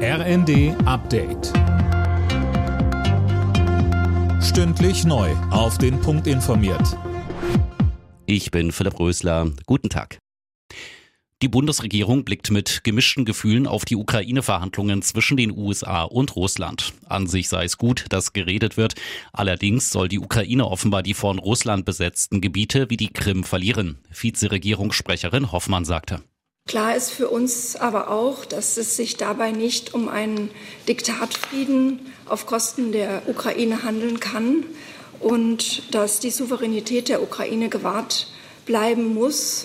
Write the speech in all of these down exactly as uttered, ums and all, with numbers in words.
R N D Update. Stündlich neu auf den Punkt informiert. Ich bin Philipp Rösler. Guten Tag. Die Bundesregierung blickt mit gemischten Gefühlen auf die Ukraine-Verhandlungen zwischen den U S A und Russland. An sich sei es gut, dass geredet wird. Allerdings soll die Ukraine offenbar die von Russland besetzten Gebiete wie die Krim verlieren. Vizeregierungssprecherin Hoffmann sagte. Klar ist für uns aber auch, dass es sich dabei nicht um einen Diktatfrieden auf Kosten der Ukraine handeln kann und dass die Souveränität der Ukraine gewahrt bleiben muss.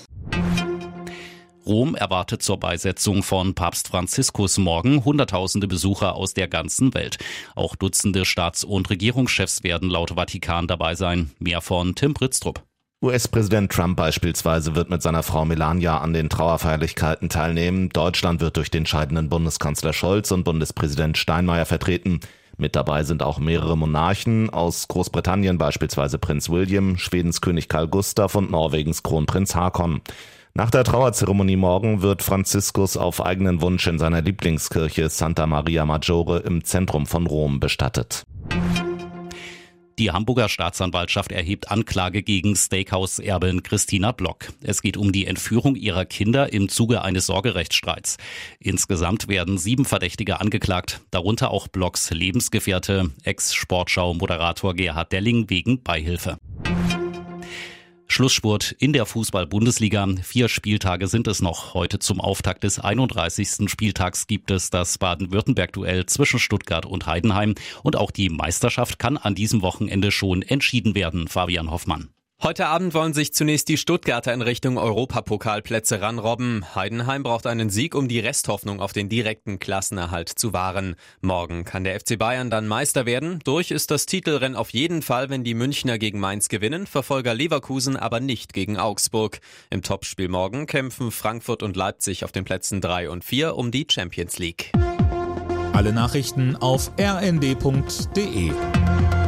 Rom erwartet zur Beisetzung von Papst Franziskus morgen Hunderttausende Besucher aus der ganzen Welt. Auch Dutzende Staats- und Regierungschefs werden laut Vatikan dabei sein. Mehr von Tim Britztrup. U S-Präsident Trump beispielsweise wird mit seiner Frau Melania an den Trauerfeierlichkeiten teilnehmen. Deutschland wird durch den scheidenden Bundeskanzler Scholz und Bundespräsident Steinmeier vertreten. Mit dabei sind auch mehrere Monarchen, aus Großbritannien beispielsweise Prinz William, Schwedens König Carl Gustaf und Norwegens Kronprinz Haakon. Nach der Trauerzeremonie morgen wird Franziskus auf eigenen Wunsch in seiner Lieblingskirche Santa Maria Maggiore im Zentrum von Rom bestattet. Die Hamburger Staatsanwaltschaft erhebt Anklage gegen Steakhouse-Erbin Christina Block. Es geht um die Entführung ihrer Kinder im Zuge eines Sorgerechtsstreits. Insgesamt werden sieben Verdächtige angeklagt, darunter auch Blocks Lebensgefährte, Ex-Sportschau-Moderator Gerhard Delling wegen Beihilfe. Schlussspurt in der Fußball-Bundesliga. Vier Spieltage sind es noch. Heute zum Auftakt des einunddreißigsten Spieltags gibt es das Baden-Württemberg-Duell zwischen Stuttgart und Heidenheim. Und auch die Meisterschaft kann an diesem Wochenende schon entschieden werden. Fabian Hoffmann. Heute Abend wollen sich zunächst die Stuttgarter in Richtung Europapokalplätze ranrobben. Heidenheim braucht einen Sieg, um die Resthoffnung auf den direkten Klassenerhalt zu wahren. Morgen kann der F C Bayern dann Meister werden. Durch ist das Titelrennen auf jeden Fall, wenn die Münchner gegen Mainz gewinnen, Verfolger Leverkusen aber nicht gegen Augsburg. Im Topspiel morgen kämpfen Frankfurt und Leipzig auf den Plätzen drei und vier um die Champions League. Alle Nachrichten auf r n d punkt d e.